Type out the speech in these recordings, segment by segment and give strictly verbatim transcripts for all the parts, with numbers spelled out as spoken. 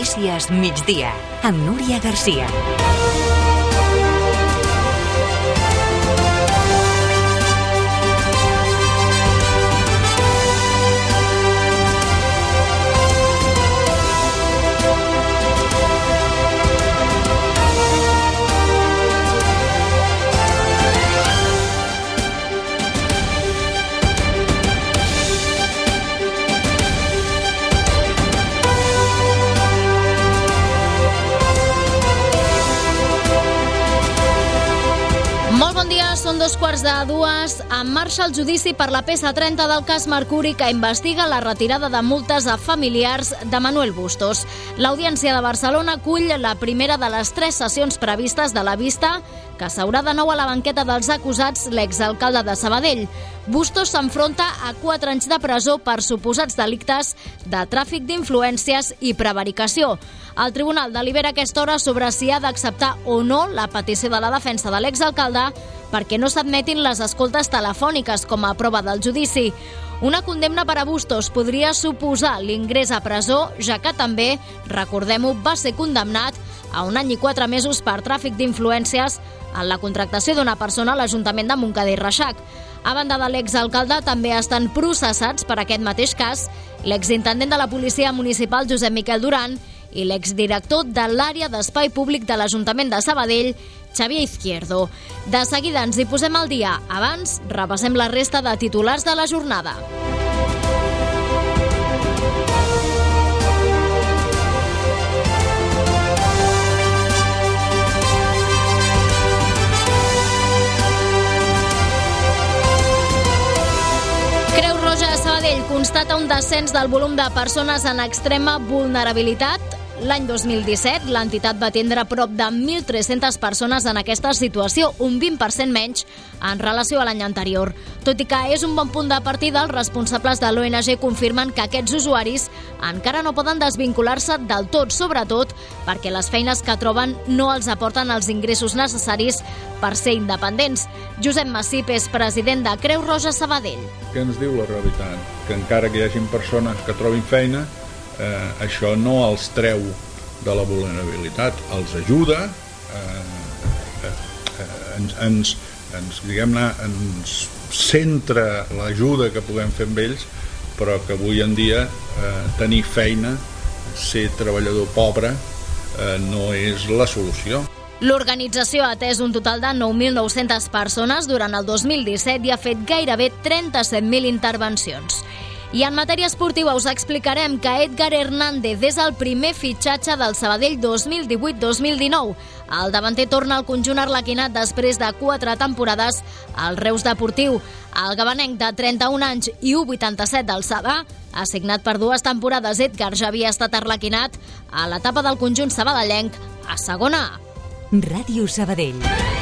Notícies migdia, amb Núria Garcia. Són dos quarts de dues. En marxa el judici per la peça trenta del cas Mercuri, que investiga la retirada de multes a familiars de Manuel Bustos. L'Audiència de Barcelona acull la primera de les tres sessions previstes de la vista, que s'haurà de nou a la banqueta dels acusats l'exalcalde de Sabadell. Bustos s'enfronta a quatre anys de presó per suposats delictes de tràfic d'influències i prevaricació. El tribunal delibera a aquesta hora sobre si ha d'acceptar o no la petició de la defensa de l'exalcalde perquè no s'admetin les escoltes telefòniques com a prova del judici. Una condemna per a Bustos podria suposar l'ingrés a presó, ja que també, recordem-ho, va ser condemnat a un any i quatre mesos per tràfic d'influències en la contractació d'una persona a l'Ajuntament de Montcada i Reixac. A banda de l'exalcalde, també estan processats per aquest mateix cas l'exintendent de la Policia Municipal Josep Miquel Duran i l'exdirector de l'àrea d'Espai Públic de l'Ajuntament de Sabadell, Xavier Izquierdo. De seguida ens hi posem al dia. Abans, repassem la resta de titulars de la jornada. Creu Roja de Sabadell constata un descens del volum de persones en extrema vulnerabilitat. L'any dos mil disset, l'entitat va atendre prop de mil tres-centes persones en aquesta situació, un vint per cent menys en relació a l'any anterior. Tot i que és un bon punt de partida, els responsables de l'O N G confirmen que aquests usuaris encara no poden desvincular-se del tot, sobretot perquè les feines que troben no els aporten els ingressos necessaris per ser independents. Josep Massip és president de Creu Roja Sabadell. Què ens diu la realitat? Que encara que hi hagin persones que trobin feina, Eh, això no els treu de la vulnerabilitat, els ajuda, eh, eh, ens, ens, ens, diguem-ne, ens centra l'ajuda que puguem fer amb ells, però que avui en dia eh, tenir feina, ser treballador pobre, eh, no és la solució. L'organització ha atès un total de nou mil nou-centes persones durant el dos mil disset i ha fet gairebé trenta-set mil intervencions. I en matèria esportiva us explicarem que Edgar Hernández és el primer fitxatge del Sabadell dos mil divuit dos mil dinou. El davanter torna al conjunt arlequinat després de quatre temporades al Reus Deportiu. El gabanenc de trenta-un anys i u coma vuitanta-set d'alçada ha signat per dues temporades. Edgar ja havia estat arlequinat a l'etapa del conjunt sabadellenc a segona A. Ràdio Sabadell.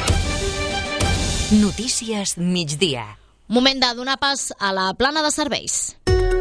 Notícies migdia. Moment de donar pas a la plana de serveis.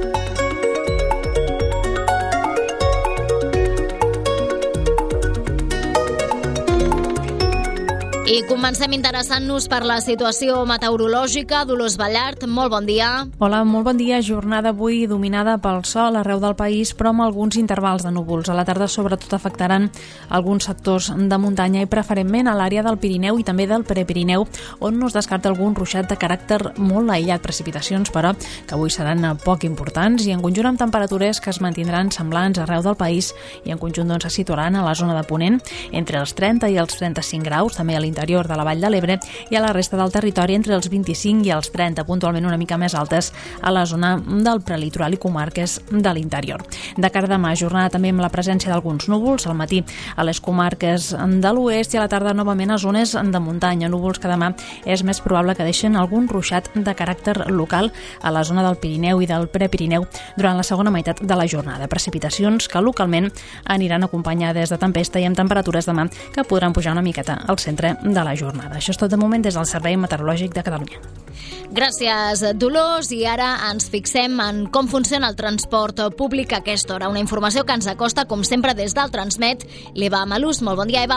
I comencem interessant-nos per la situació meteorològica. Dolors Ballart, molt bon dia. Hola, molt bon dia. Jornada avui dominada pel sol arreu del país, però amb alguns intervals de núvols. A la tarda sobretot afectaran alguns sectors de muntanya i preferentment a l'àrea del Pirineu i també del Prepirineu, on no es descarta algun ruixat de caràcter molt aïllat. Precipitacions, però, que avui seran poc importants i en conjunt amb temperatures que es mantindran semblants arreu del país i en conjunt doncs, se situaran a la zona de Ponent entre els trenta i els trenta-cinc graus, també a l'interior de la Vall de l'Ebre i a la resta del territori entre els vint-i-cinc i els trenta, puntualment una mica més altes a la zona del prelitoral i comarques de l'interior. De cara a demà, jornada també amb la presència d'alguns núvols, al matí a les comarques de l'oest i a la tarda novament a zones de muntanya, núvols que demà és més probable que deixen algun ruixat de caràcter local a la zona del Pirineu i del Prepirineu durant la segona meitat de la jornada. Precipitacions que localment aniran acompanyades de tempesta i amb temperatures demà que podran pujar una miqueta al centre de la jornada. Això és tot de moment des del Servei Meteorològic de Catalunya. Gràcies, Dolors. I ara ens fixem en com funciona el transport públic a aquesta hora. Una informació que ens acosta, com sempre, des del Transmet, l'Eva Malús. Molt bon dia, Eva.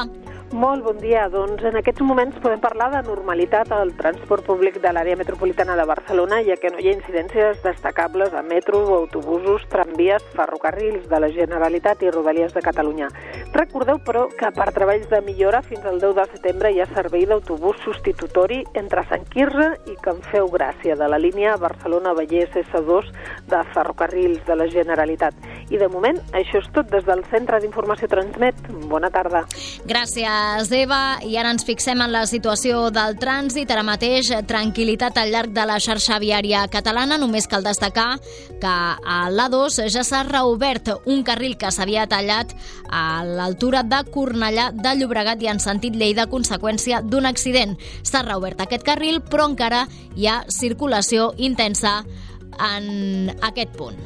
Molt bon dia. Doncs en aquests moments podem parlar de normalitat al transport públic de l'àrea metropolitana de Barcelona, ja que no hi ha incidències destacables a metro, autobusos, tramvies, ferrocarrils de la Generalitat i Rodalies de Catalunya. Recordeu, però, que per treballs de millora fins al deu de setembre hi ha servei d'autobús substitutori entre Sant Quirze i Can Feu Gràcia, de la línia Barcelona-Vallès essa dos de ferrocarrils de la Generalitat. I de moment, això és tot des del Centre d'Informació Transmet. Bona tarda. Gràcies, Eva. I ara ens fixem en la situació del trànsit. Ara mateix, tranquil·litat al llarg de la xarxa viària catalana. Només cal destacar que a l'A dos ja s'ha reobert un carril que s'havia tallat a l'altura de Cornellà de Llobregat i en sentit Lleida a conseqüència d'un accident. S'ha reobert aquest carril, però encara hi ha circulació intensa en aquest punt.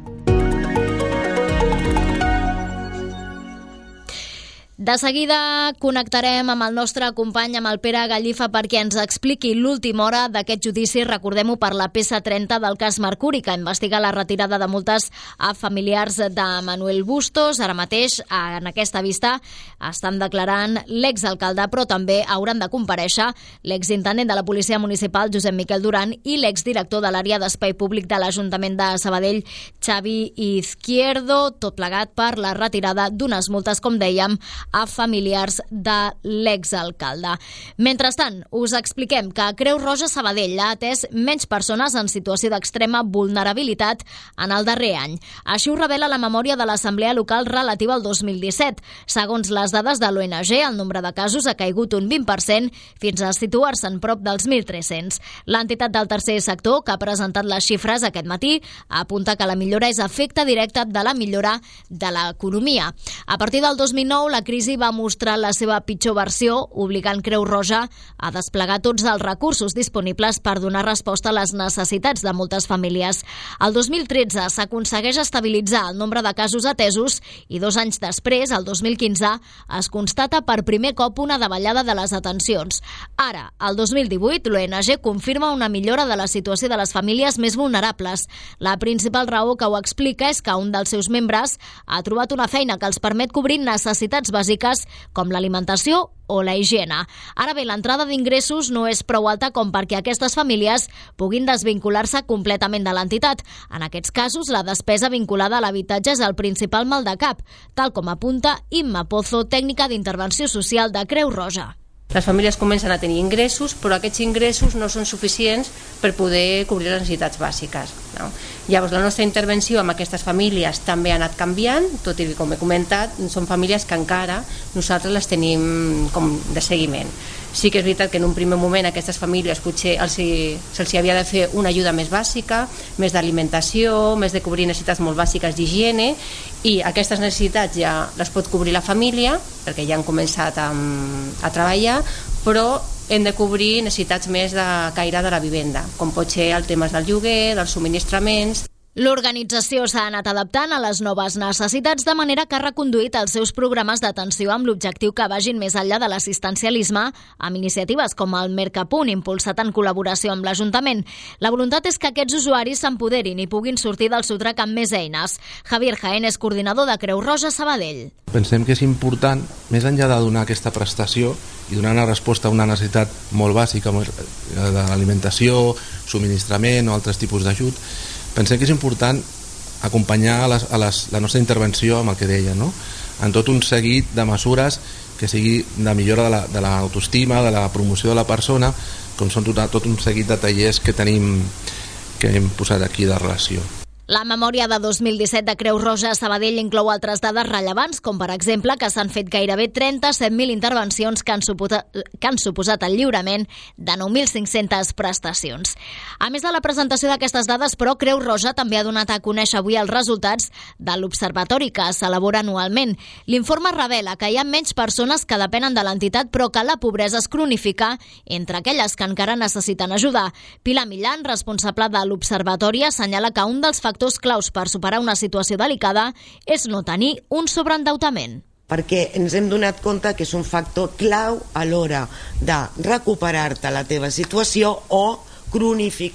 De seguida connectarem amb el nostre company, amb el Pere Gallifa, perquè ens expliqui l'última hora d'aquest judici, recordem-ho, per la P C trenta del cas Mercuri, que investiga la retirada de multes a familiars de Manuel Bustos. Ara mateix, en aquesta vista, estan declarant l'exalcalde, però també hauran de comparèixer l'exintendent de la Policia Municipal, Josep Miquel Duran, i l'exdirector de l'àrea d'Espai Públic de l'Ajuntament de Sabadell, Xavi Izquierdo, tot plegat per la retirada d'unes multes, com dèiem, a familiars de l'exalcalde. Mentrestant, us expliquem que Creu Roja Sabadell ha atès menys persones en situació d'extrema vulnerabilitat en el darrer any. Així ho revela la memòria de l'Assemblea Local relativa al dos mil disset. Segons les dades de l'O N G, el nombre de casos ha caigut un vint per cent fins a situar-se en prop dels mil tres-cents. L'entitat del tercer sector, que ha presentat les xifres aquest matí, apunta que la millora és efecte directe de la millora de l'economia. A partir del dos mil nou, la crisi va mostrar la seva pitjor versió, obligant Creu Roja a desplegar tots els recursos disponibles per donar resposta a les necessitats de moltes famílies. El dos mil tretze s'aconsegueix estabilitzar el nombre de casos atesos i dos anys després, el dos mil quinze, es constata per primer cop una davallada de les atencions. Ara, el dos mil divuit, l'O N G confirma una millora de la situació de les famílies més vulnerables. La principal raó que ho explica és que un dels seus membres ha trobat una feina que els permet cobrir necessitats bàsiques com l'alimentació o la higiene. Ara bé, l'entrada d'ingressos no és prou alta com perquè aquestes famílies puguin desvincular-se completament de l'entitat. En aquests casos, la despesa vinculada a l'habitatge és el principal mal de cap, tal com apunta Imma Pozo, tècnica d'intervenció social de Creu Roja. Les famílies comencen a tenir ingressos, però aquests ingressos no són suficients per poder cobrir les necessitats bàsiques, no? Llavors, la nostra intervenció amb aquestes famílies també ha anat canviant, tot i que, com he comentat, són famílies que encara nosaltres les tenim com de seguiment. Sí que és veritat que en un primer moment aquestes famílies potser se'ls havia de fer una ajuda més bàsica, més d'alimentació, més de cobrir necessitats molt bàsiques d'higiene, i aquestes necessitats ja les pot cobrir la família, perquè ja han començat a, a treballar, però hem de cobrir necessitats més de caire de la vivenda, com pot ser el tema del lloguer, dels subministraments. L'organització s'ha anat adaptant a les noves necessitats, de manera que ha reconduït els seus programes d'atenció amb l'objectiu que vagin més enllà de l'assistencialisme, amb iniciatives com el Mercapunt, impulsat en col·laboració amb l'Ajuntament. La voluntat és que aquests usuaris s'empoderin i puguin sortir del sotrac amb més eines. Javier Jaén és coordinador de Creu Roja Sabadell. Pensem que és important, més enllà de donar aquesta prestació i donar una resposta a una necessitat molt bàsica de l'alimentació, subministrament o altres tipus d'ajut, pensem que és important acompanyar a les, a les, la nostra intervenció amb el que deia, no? En tot un seguit de mesures que sigui de millora de l'autoestima, la, de la promoció de la persona, com són tot, tot un seguit de tallers que tenim, que hem posat aquí de relació. La memòria de dos mil disset de Creu Roja a Sabadell inclou altres dades rellevants, com per exemple que s'han fet gairebé trenta-set mil intervencions que han, suposat, que han suposat el lliurament de nou mil cinc-centes prestacions. A més de la presentació d'aquestes dades, però, Creu Roja també ha donat a conèixer avui els resultats de l'observatori que s'elabora anualment. L'informe revela que hi ha menys persones que depenen de l'entitat, però que la pobresa es cronifica entre aquelles que encara necessiten ajuda. Pilar Millan, responsable de l'observatori, assenyala que un dels factors factors claus per superar una situació delicada és no tenir un sobreendeutament. Perquè ens hem donat compte que és un factor clau a l'hora de recuperar-te la teva situació o cronificar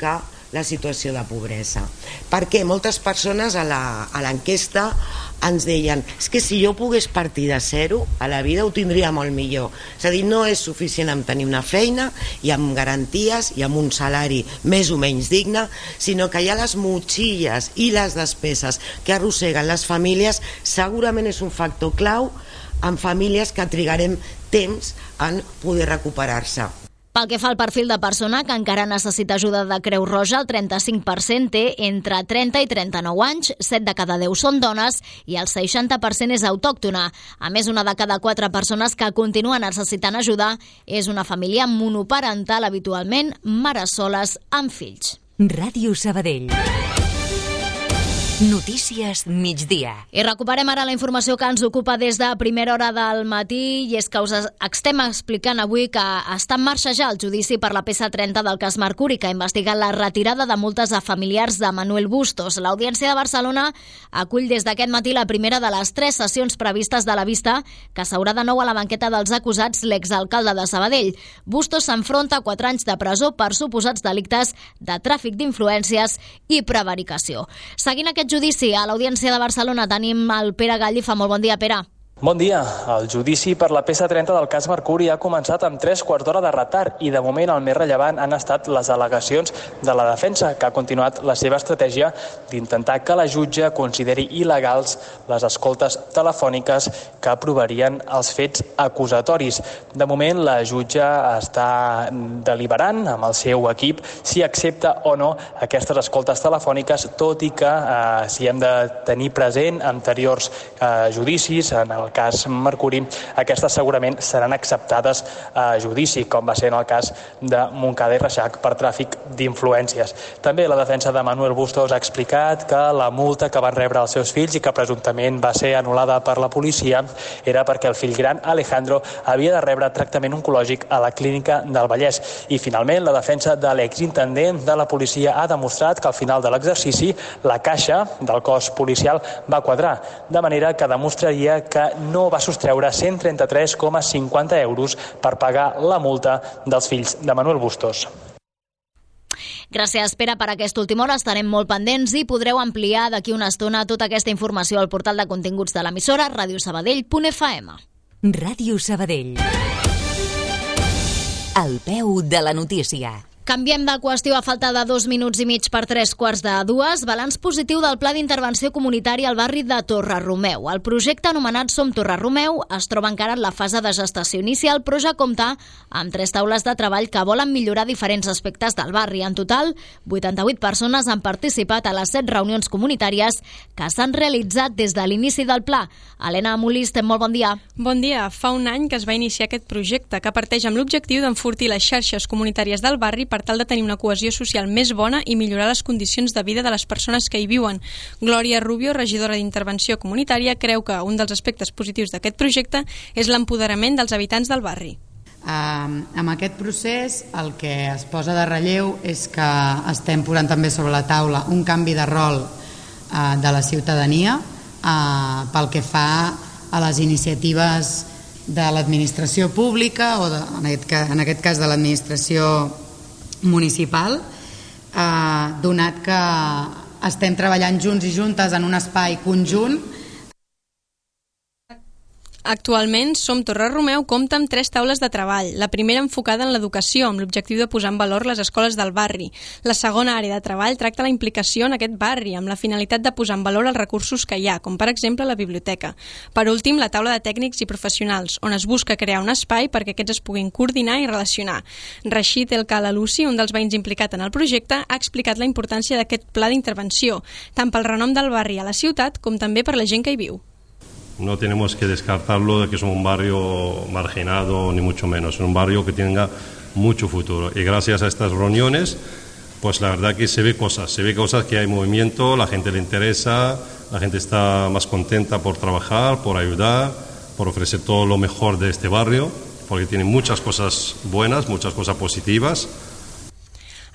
la situació de pobresa. Perquè moltes persones a l'enquesta ens deien, és que si jo pogués partir de zero a la vida ho tindria molt millor. És a dir, no és suficient amb tenir una feina i amb garanties i amb un salari més o menys digne, sinó que hi ha les motxilles i les despeses que arrosseguen les famílies. Segurament és un factor clau en famílies que trigarem temps en poder recuperar-se. Pel que fa al perfil de persona que encara necessita ajuda de Creu Roja, el trenta-cinc per cent té entre trenta i trenta-nou anys, set de cada deu són dones i el seixanta per cent és autòctona. A més, una de cada quatre persones que continua necessitant ajuda és una família monoparental, habitualment mares soles amb fills. Ràdio Sabadell. Notícies migdia. I recuperem ara la informació que ens ocupa des de primera hora del matí, i és que us estem explicant avui que està en marxa ja el judici per la peça trenta del cas Mercuri, que investiga la retirada de multes a familiars de Manuel Bustos. L'Audiència de Barcelona acull des d'aquest matí la primera de les tres sessions previstes de la vista, que s'haurà de nou a la banqueta dels acusats l'exalcalde de Sabadell. Bustos s'enfronta a quatre anys de presó per suposats delictes de tràfic d'influències i prevaricació. Seguint aquest judici, a l'Audiència de Barcelona tenim el Pere Gallifa. Molt bon dia, Pere. Bon dia. El judici per la peça trenta del cas Mercuri ha començat amb tres quarts d'hora de retard i de moment el més rellevant han estat les al·legacions de la defensa, que ha continuat la seva estratègia d'intentar que la jutge consideri il·legals les escoltes telefòniques que provarien els fets acusatoris. De moment la jutge està deliberant amb el seu equip si accepta o no aquestes escoltes telefòniques, tot i que eh, si hem de tenir present anteriors eh, judicis, en el cas Mercuri, aquestes segurament seran acceptades a judici, com va ser en el cas de Montcada i Reixac per tràfic d'influències. També la defensa de Manuel Bustos ha explicat que la multa que van rebre els seus fills i que presumptament va ser anul·lada per la policia era perquè el fill gran, Alejandro, havia de rebre tractament oncològic a la clínica del Vallès. I finalment la defensa de l'exintendent de la policia ha demostrat que al final de l'exercici la caixa del cos policial va quadrar, de manera que demostraria que no va sostreure cent trenta-tres coma cinquanta euros per pagar la multa dels fills de Manuel Bustos. Gràcies, Pere, per aquesta última hora. Estarem molt pendents i podreu ampliar d'aquí una estona tota aquesta informació al portal de continguts de l'emissora radiosabadell punt f m. Ràdio Sabadell. Al peu de la notícia. Canviem de qüestió a falta de dos minuts i mig per tres quarts de dues. Balanç positiu del Pla d'Intervenció Comunitària al barri de Torre-Romeu. El projecte anomenat Som Torre-Romeu es troba encara en la fase de gestació inicial, però ja compta amb tres taules de treball que volen millorar diferents aspectes del barri. En total, vuitanta-vuit persones han participat a les set reunions comunitàries que s'han realitzat des de l'inici del pla. Helena Molist, molt bon dia. Bon dia. Fa un any que es va iniciar aquest projecte, que parteix amb l'objectiu d'enfortir les xarxes comunitàries del barri per tal de tenir una cohesió social més bona i millorar les condicions de vida de les persones que hi viuen. Glòria Rubio, regidora d'Intervenció Comunitària, creu que un dels aspectes positius d'aquest projecte és l'empoderament dels habitants del barri. Uh, amb aquest procés el que es posa de relleu és que estem posant també sobre la taula un canvi de rol uh, de la ciutadania uh, pel que fa a les iniciatives de l'administració pública o de, en, aquest cas, en aquest cas de l'administració municipal, eh, donat que estem treballant junts i juntes en un espai conjunt. Actualment, Som Torre-Romeu compta amb tres taules de treball. La primera enfocada en l'educació, amb l'objectiu de posar en valor les escoles del barri. La segona àrea de treball tracta la implicació en aquest barri, amb la finalitat de posar en valor els recursos que hi ha, com per exemple la biblioteca. Per últim, la taula de tècnics i professionals, on es busca crear un espai perquè aquests es puguin coordinar i relacionar. Rashid El Kalalusi, un dels veïns implicat en el projecte, ha explicat la importància d'aquest pla d'intervenció, tant pel renom del barri a la ciutat com també per la gent que hi viu. No tenemos que descartarlo de que es un barrio marginado, ni mucho menos. Es un barrio que tenga mucho futuro. Y gracias a estas reuniones, pues la verdad que se ve cosas. Se ve cosas que hay movimiento, la gente le interesa, la gente está más contenta por trabajar, por ayudar, por ofrecer todo lo mejor de este barrio, porque tiene muchas cosas buenas, muchas cosas positivas.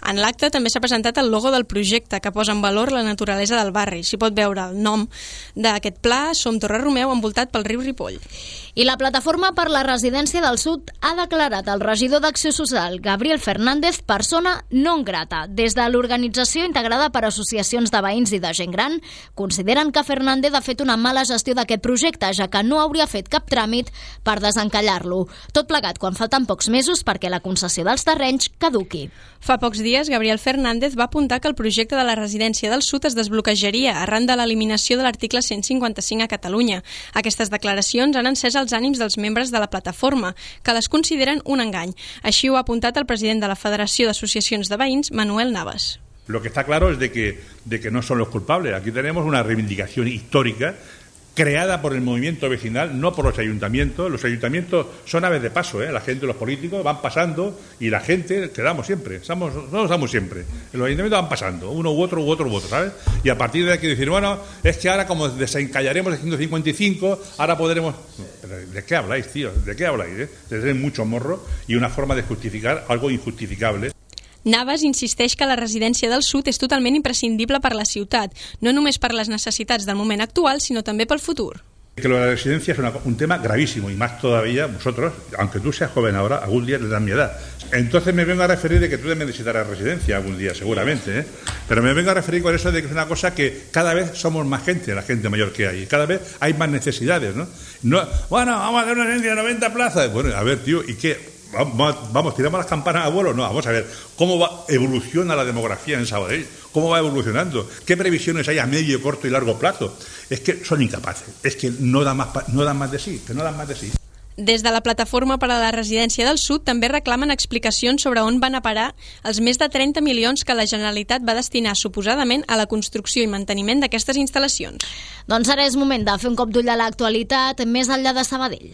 En l'acte també s'ha presentat el logo del projecte, que posa en valor la naturalesa del barri. S'hi pot veure el nom d'aquest pla, Som Torre Romeu, envoltat pel riu Ripoll. I la Plataforma per la Residència del Sud ha declarat el regidor d'Acció Social, Gabriel Fernández, persona non grata. Des de l'organització integrada per associacions de veïns i de gent gran, consideren que Fernández ha fet una mala gestió d'aquest projecte, ja que no hauria fet cap tràmit per desencallar-lo. Tot plegat quan falten pocs mesos perquè la concessió dels terrenys caduqui. Fa pocs dies, Gabriel Fernández va apuntar que el projecte de la residència del Sud es desbloquejaria arran de l'eliminació de l'article cent cinquanta-cinc a Catalunya. Aquestes declaracions han encès els ànims dels membres de la plataforma, que les consideren un engany. Així ho ha apuntat el president de la Federació d'Associacions de Veïns, Manuel Navas. Lo que está claro es de que, de que no son los culpables. Aquí tenemos una reivindicación histórica creada por el movimiento vecinal, no por los ayuntamientos. Los ayuntamientos son aves de paso, ¿eh? La gente, los políticos van pasando y la gente quedamos siempre, estamos, nosotros estamos siempre. Los ayuntamientos van pasando, uno u otro, u otro, u otro, ¿sabes? Y a partir de aquí decir, bueno, es que ahora como desencallaremos el ciento cincuenta y cinco, ahora podremos... ¿De qué habláis, tío? ¿De qué habláis? Eh? De tener mucho morro y una forma de justificar algo injustificable. Navas insisteix que la residència del Sud és totalment imprescindible per la ciutat, no només per les necessitats del moment actual, sinó també pel futur. Que lo de la residencia es una, un tema gravísimo y más todavía vosotros, aunque tú seas joven ahora, algún día tendrás mi edad. Entonces me vengo a referir de que tú también necesitarás residencia algún día, seguramente, ¿eh? Pero me vengo a referir con eso de que es una cosa que cada vez somos más gente, la gente mayor que hay, y cada vez hay más necesidades, ¿no? No, bueno, vamos a hacer una residencia de noventa plazas. Bueno, a ver, tío, ¿y qué? Vamos, vamos, tiramos las campanas a vuelo. No, vamos a ver cómo va, evoluciona la demografía en Sabadell, cómo va evolucionando, qué previsiones hay a medio, corto y largo plazo. Es que son incapaces, es que no dan más, no dan más de sí, que no dan más de sí. Des de la Plataforma per a la Residència del Sud també reclamen explicacions sobre on van a parar els més de trenta milions que la Generalitat va destinar suposadament a la construcció i manteniment d'aquestes instal·lacions. Doncs ara és moment de fer un cop d'ull a l'actualitat més enllà de Sabadell.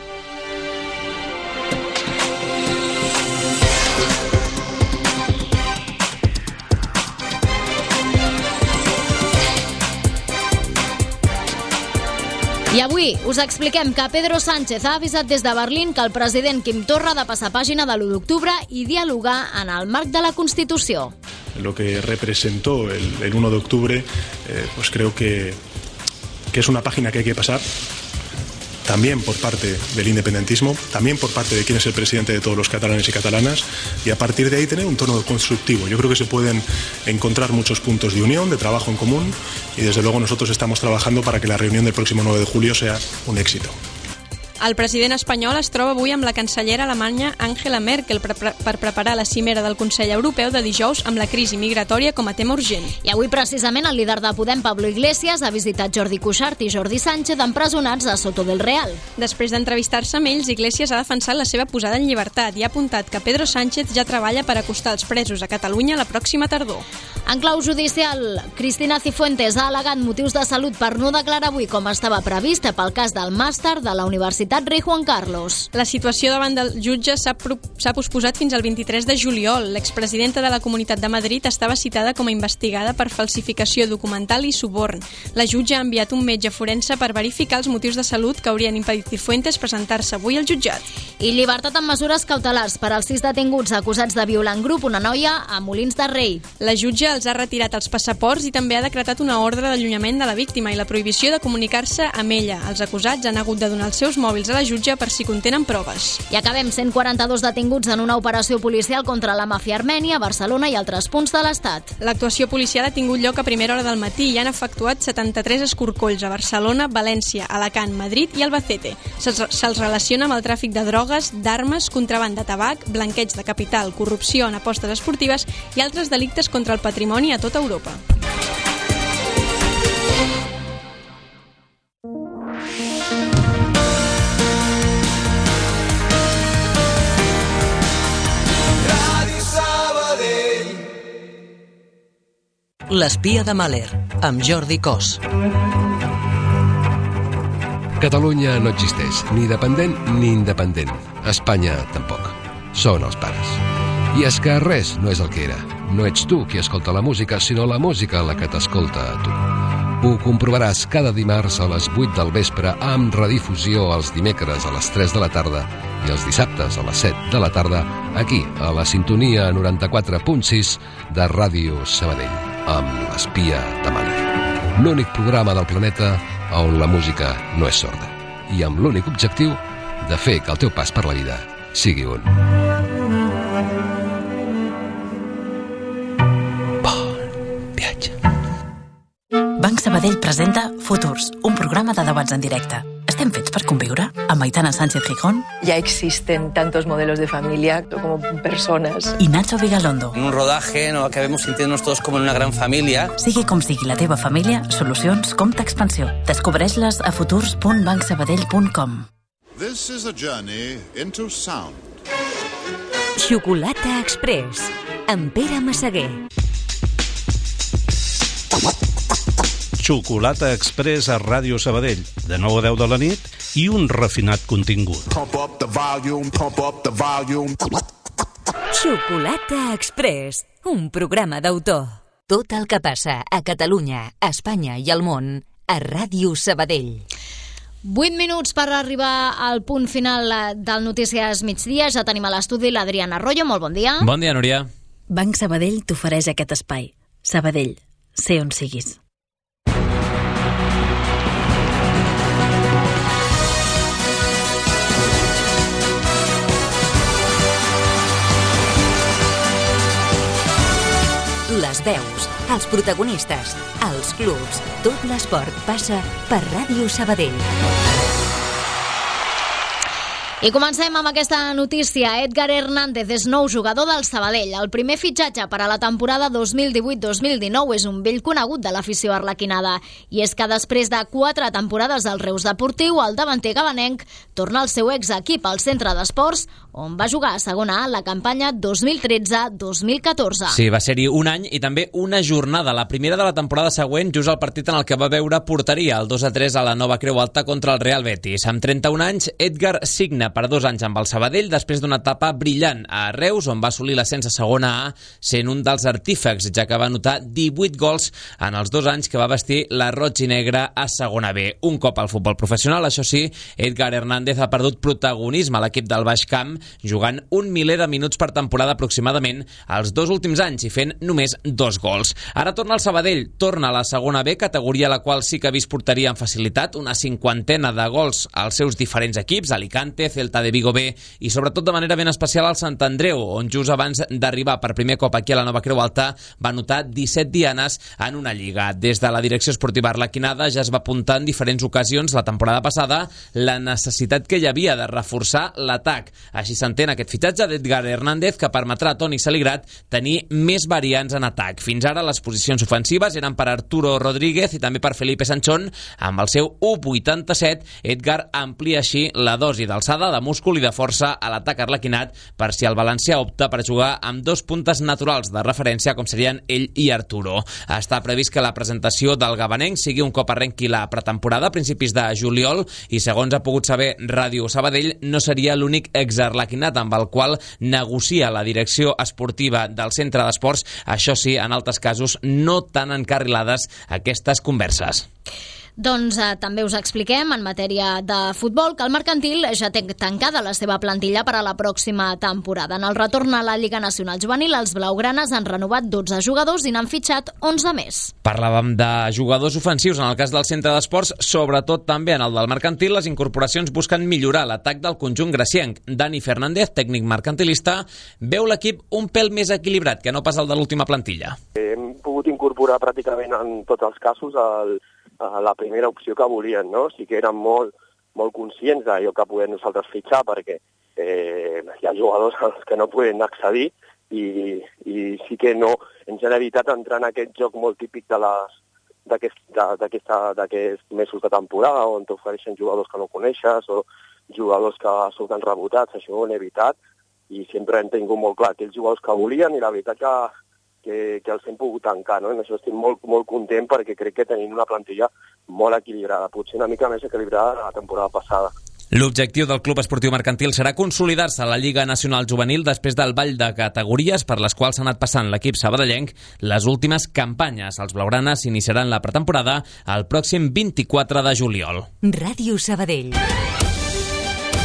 I avui us expliquem que Pedro Sánchez ha avisat des de Berlín que el president Quim Torra ha de passar pàgina de l'u d'octubre i dialogar en el marc de la Constitució. Lo que representó el, el uno de octubre, eh, pues creo que, que es una página que hay que pasar, también por parte del independentismo, también por parte de quién es el presidente de todos los catalanes y catalanas, y a partir de ahí tener un tono constructivo. Yo creo que se pueden encontrar muchos puntos de unión, de trabajo en común, y desde luego nosotros estamos trabajando para que la reunión del próximo nueve de julio sea un éxito. El president espanyol es troba avui amb la cancellera alemanya Angela Merkel per, per preparar la cimera del Consell Europeu de dijous amb la crisi migratòria com a tema urgent. I avui precisament el líder de Podem, Pablo Iglesias, ha visitat Jordi Cuixart i Jordi Sánchez empresonats a Soto del Real. Després d'entrevistar-se amb ells, Iglesias ha defensat la seva posada en llibertat i ha apuntat que Pedro Sánchez ja treballa per acostar els presos a Catalunya la pròxima tardor. En clau judicial, Cristina Cifuentes ha al·legat motius de salut per no declarar avui com estava prevista pel cas del màster de la Universitat Rei Juan Carlos. La situació davant del jutge s'ha posposat fins al vint-i-tres de juliol. L'expresidenta de la Comunitat de Madrid estava citada com a investigada per falsificació documental i suborn. La jutge ha enviat un metge forense per verificar els motius de salut que haurien impedit Cifuentes presentar-se avui al jutjat. I llibertat amb mesures cautelars per als sis detinguts acusats de violar en grup una noia a Molins de Rei. La jutge els ha retirat els passaports i també ha decretat una ordre d'allunyament de la víctima i la prohibició de comunicar-se amb ella. Els acusats han hagut de donar els seus mòbils a la jutge per si contenen proves. I acabem, cent quaranta-dos detinguts en una operació policial contra la màfia armènia a Barcelona i altres punts de l'Estat. L'actuació policial ha tingut lloc a primera hora del matí i han efectuat setanta-tres escorcolls a Barcelona, València, Alacant, Madrid i Albacete. Se'ls, se'ls relaciona amb el tràfic de drogues, d'armes, contraban de tabac, blanqueig de capital, corrupció en apostes esportives i altres delictes contra el patrimoni a tota Europa. L'espia de Mahler, amb Jordi Cos. Catalunya no existeix, ni dependent ni independent. Espanya tampoc. Són els pares. I és que res no és el que era. No ets tu qui escolta la música, sinó la música la que t'escolta a tu. Ho comprovaràs cada dimarts a les vuit del vespre amb redifusió els dimecres a les tres de la tarda i els dissabtes a les set de la tarda aquí, a la sintonia noranta-quatre punt sis de Ràdio Sabadell, amb l'Espia de Màlaga. L'únic programa del planeta on la música no és sorda i amb l'únic objectiu de fer que el teu pas per la vida sigui un bon viatge. Banc Sabadell presenta Futurs, un programa de debats en directe. ¿Estem fets per conviure? Amb Aitana Sánchez Gijón. Ya existen tantos modelos de familia como personas. Y Nacho Vigalondo. En un rodaje no acabemos sintiéndonos todos como en una gran familia. Sigui com sigui la teva família, solucions Compte Expansió. Descobreix-les a futurs punt banc sabadell punt com. This is a journey into sound. Xocolata Express, amb Pere Massaguer. Xocolata Express a Ràdio Sabadell, de nou a deu de la nit i un refinat contingut. Pump up the volume, pump up the volume. Xocolata Express, un programa d'autor. Tot el que passa a Catalunya, a Espanya i al món a Ràdio Sabadell. Vuit minuts per arribar al punt final del Notícies Migdia. Ja tenim a l'estudi l'Adriana Arroyo. Molt bon dia. Bon dia, Núria. Banc Sabadell t'ofereix aquest espai. Sabadell, sé on siguis. Les veus, els protagonistes, els clubs, tot l'esport passa per Ràdio Sabadell. I comencem amb aquesta notícia. Edgar Hernández és nou jugador del Sabadell. El primer fitxatge per a la temporada dos mil divuit dos mil dinou és un vell conegut de l'afició arlequinada. I és que després de quatre temporades al Reus Deportiu, el davanter gabanenc torna al seu exequip, al Centre d'Esports, on va jugar a segona A la campanya dos mil tretze dos mil catorze. Sí, va ser-hi un any i també una jornada, la primera de la temporada següent, just al partit en el que va veure porteria, el dos a tres a la Nova Creu Alta contra el Real Betis. Amb trenta-un anys, Edgar signa per dos anys amb el Sabadell després d'una etapa brillant a Reus, on va assolir l'ascens a segona A, sent un dels artífecs, ja que va anotar divuit gols en els dos anys que va vestir la roig i negra a segona B. Un cop al futbol professional, això sí, Edgar Hernández ha perdut protagonisme a l'equip del Baix Camp, jugant un miler de minuts per temporada aproximadament els dos últims anys i fent només dos gols. Ara torna al Sabadell, torna a la segona B, categoria a la qual sí que ha vist porteria amb facilitat, una cinquantena de gols als seus diferents equips, Alicante, Celta de Vigo B i sobretot de manera ben especial al Sant Andreu, on just abans d'arribar per primer cop aquí a la Nova Creu Alta va anotar disset dianes en una lliga. Des de la direcció esportiva arlequinada ja es va apuntar en diferents ocasions la temporada passada la necessitat que hi havia de reforçar l'atac. Així s'entén aquest fitxatge d'Edgar Hernández, que permetrà a Toni Saligrat tenir més variants en atac. Fins ara les posicions ofensives eren per Arturo Rodríguez i també per Felipe Sanchón. Amb el seu u coma vuitanta-set, Edgar amplia així la dosi d'alçada, de múscul i de força a l'atac arlequinat, per si el valencià opta per jugar amb dos puntes naturals de referència, com serien ell i Arturo. Està previst que la presentació del gabanenc sigui un cop arrenqui la pretemporada a principis de juliol i, segons ha pogut saber Ràdio Sabadell, no seria l'únic exarlequinat amb el qual negocia la direcció esportiva del Centre d'Esports, això sí, en altres casos no tan encarrilades aquestes converses. Doncs eh, també us expliquem en matèria de futbol que el Mercantil ja té tancada la seva plantilla per a la pròxima temporada. En el retorn a la Lliga Nacional Juvenil, els blaugranes han renovat dotze jugadors i n'han fitxat onze més. Parlàvem de jugadors ofensius en el cas del Centre d'Esports, sobretot també en el del Mercantil. Les incorporacions busquen millorar l'atac del conjunt gracienc. Dani Fernández, tècnic mercantilista, veu l'equip un pèl més equilibrat que no pas el de l'última plantilla. Hem pogut incorporar pràcticament en tots els casos el la primera opció que volien, no? Sí que eren molt, molt conscients d'allò que podem nosaltres fitxar, perquè eh, hi ha jugadors als que no podem accedir i, i sí que no ens han evitat entrar en aquest joc molt típic de les d'aquests mesos de temporada, on t'ofereixen jugadors que no coneixes o jugadors que surten rebotats. Això ho hem evitat i sempre hem tingut molt clar aquells jugadors que volien i la veritat que Que, que els hem pogut tancar, no? En això estic molt, molt content perquè crec que tenim una plantilla molt equilibrada, potser una mica més equilibrada de la temporada passada. L'objectiu del Club Esportiu Mercantil serà consolidar-se a la Lliga Nacional Juvenil després del ball de categories per les quals s'ha anat passant l'equip sabadellenc les últimes campanyes. Els blaugranes iniciaran la pretemporada el pròxim vint-i-quatre de juliol. Ràdio Sabadell.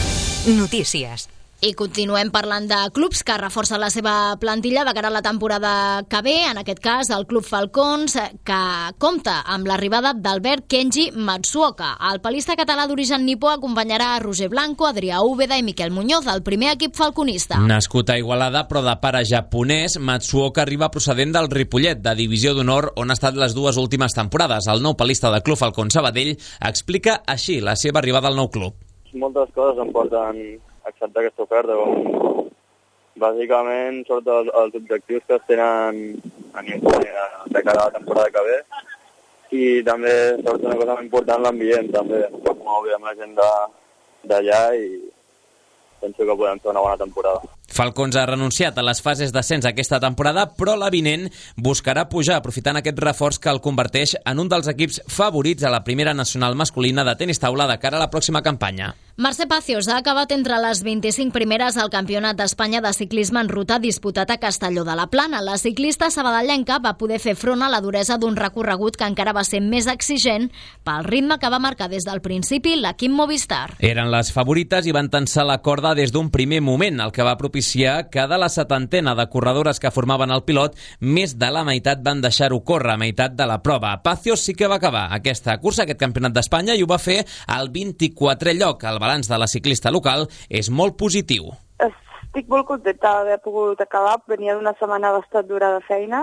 Notícies. I continuem parlant de clubs que reforcen la seva plantilla de cara a la temporada que ve, en aquest cas el Club Falcons, que compta amb l'arribada d'Albert Kenji Matsuoka. El palista català d'origen nipó acompanyarà a Roger Blanco, Adrià Úbeda i Miquel Muñoz, el primer equip falconista. Nascut a Igualada, però de pare japonès, Matsuoka arriba procedent del Ripollet, de Divisió d'Honor, on ha estat les dues últimes temporades. El nou palista del Club Falcons Sabadell explica així la seva arribada al nou club. Moltes coses em porten acceptar aquesta oferta, com bàsicament sort els, els objectius que es tenen a nivell de cara a la temporada que ve, i també sort una cosa molt important, l'ambient també, que m'ho amb la gent d'allà i penso que podem fer una bona temporada. Falcons ha renunciat a les fases d'ascens aquesta temporada, però l'avinent buscarà pujar aprofitant aquest reforç que el converteix en un dels equips favorits a la primera nacional masculina de tenis taula de cara a la pròxima campanya. Mercè Pazos ha acabat entre les vint-i-cinc primeres al Campionat d'Espanya de ciclisme en ruta disputat a Castelló de la Plana. La ciclista sabadellenca va poder fer front a la duresa d'un recorregut que encara va ser més exigent pel ritme que va marcar des del principi l'equip Movistar. Eren les favorites i van tensar la corda des d'un primer moment, el que va propiciar que de la setantena de corredores que formaven el pilot, més de la meitat van deixar-ho córrer a meitat de la prova. Pazos sí que va acabar aquesta cursa, aquest Campionat d'Espanya, i ho va fer al vint-i-quatrè lloc. El balanç de la ciclista local és molt positiu. Estic molt contenta d'haver pogut acabar. Venia d'una setmana bastant dura de feina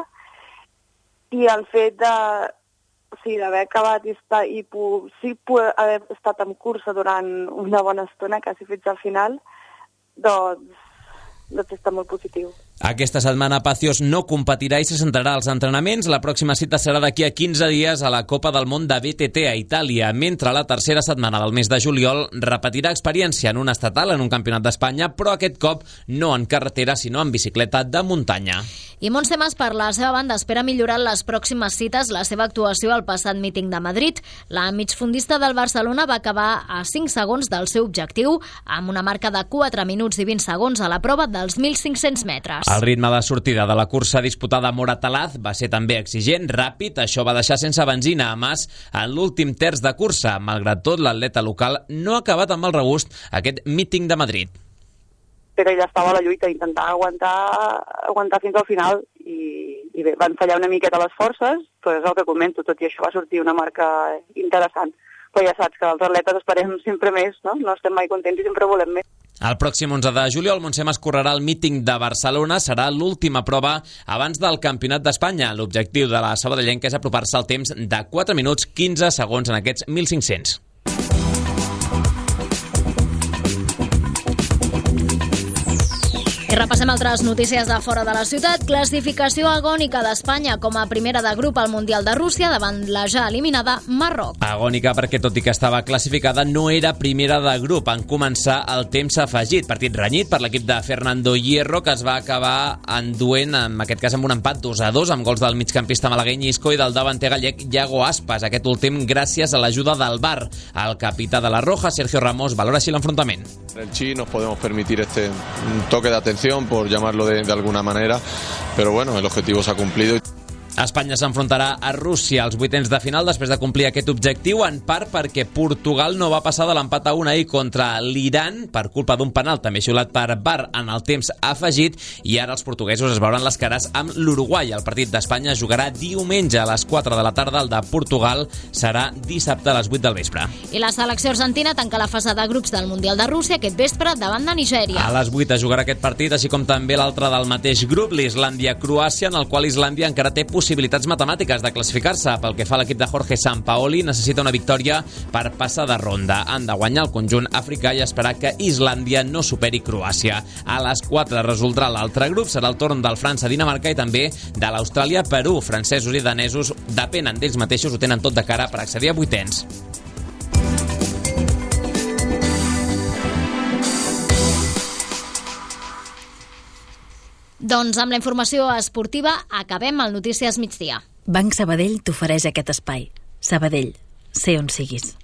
i el fet de o sigui, d'haver acabat i, estar, i sí, haver estat en cursa durant una bona estona, quasi fins al final, doncs, doncs està molt positiu. Aquesta setmana Pazos no competirà i se centrarà als entrenaments. La pròxima cita serà d'aquí a quinze dies a la Copa del Món de B T T a Itàlia, mentre la tercera setmana del mes de juliol repetirà experiència en un estatal, en un campionat d'Espanya, però aquest cop no en carretera, sinó en bicicleta de muntanya. I Montse Mas, per la seva banda, espera millorar les pròximes cites la seva actuació al passat míting de Madrid. La migfondista del Barcelona va acabar a cinc segons del seu objectiu, amb una marca de quatre minuts i vint segons a la prova dels mil cinc-cents metres. El ritme de sortida de la cursa disputada a Moratalaz va ser també exigent, ràpid. Això va deixar sense benzina a Mas en l'últim terç de cursa. Malgrat tot, l'atleta local no ha acabat amb el regust aquest míting de Madrid. Però ella estava a la lluita, intentant aguantar, aguantar fins al final i, i bé, van fallar una miqueta les forces, però és el que comento, tot i això va sortir una marca interessant. Però ja saps que els atletes esperem sempre més, no? No estem mai contents i sempre volem més. El pròxim onze de juliol, Montse Mas correrà el míting de Barcelona. Serà l'última prova abans del Campionat d'Espanya. L'objectiu de la sabadellenca és apropar-se al temps de quatre minuts quinze segons en aquests mil cinc-cents. I repassem altres notícies de fora de la ciutat. Classificació agònica d'Espanya com a primera de grup al Mundial de Rússia davant la ja eliminada Marroc. Agònica perquè, tot i que estava classificada, no era primera de grup en començar el temps afegit. Partit renyit per l'equip de Fernando Hierro, que es va acabar enduent, en aquest cas amb un empat dos a dos, amb gols del migcampista malagueny Isco i del davanter gallec Iago Aspas. Aquest últim gràcies a l'ajuda del V A R. El capità de la Roja, Sergio Ramos, valora així l'enfrontament. En el Chi nos podemos permitir este toque de atención, por llamarlo de, de alguna manera, pero bueno, el objetivo se ha cumplido. Espanya s'enfrontarà a Rússia als vuitens de final després de complir aquest objectiu, en part perquè Portugal no va passar de l'empat a un ahir contra l'Iran per culpa d'un penal també xiulat per V A R en el temps afegit, i ara els portuguesos es veuran les cares amb l'Uruguai. El partit d'Espanya jugarà diumenge a les quatre de la tarda, el de Portugal serà dissabte a les vuit del vespre. I la selecció argentina tanca la fase de grups del Mundial de Rússia aquest vespre davant de Nigèria. A les vuit es jugarà aquest partit, així com també l'altre del mateix grup, l'Islàndia-Croàcia, en el qual Islàndia encara té possibilitats matemàtiques de classificar-se. Pel que fa a l'equip de Jorge Sampaoli, necessita una victòria per passar de ronda. Han de guanyar el conjunt africà i esperar que Islàndia no superi Croàcia. A les quatre resoldrà l'altre grup, serà el torn del França-Dinamarca i també de l'Austràlia-Perú. Francesos i danesos depenen d'ells mateixos, ho tenen tot de cara per accedir a vuitens. Doncs amb la informació esportiva acabem el Notícies Migdia. Banc Sabadell t'ofereix aquest espai. Sabadell, sé on siguis.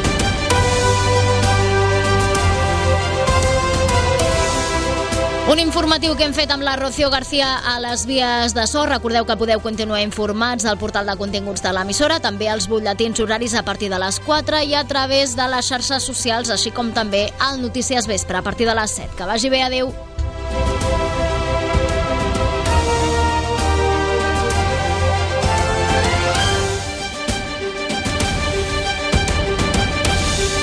Un informe Informatiu que hem fet amb la Rocío García a les vies de so. Recordeu que podeu continuar informats al portal de continguts de l'emissora, també als butlletins horaris a partir de les quatre i a través de les xarxes socials, així com també al Notícies Vespre a partir de les set. Que vagi bé, adeu.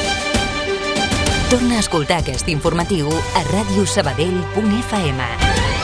Torna a escoltar aquest informatiu a radiosabadell punt f m.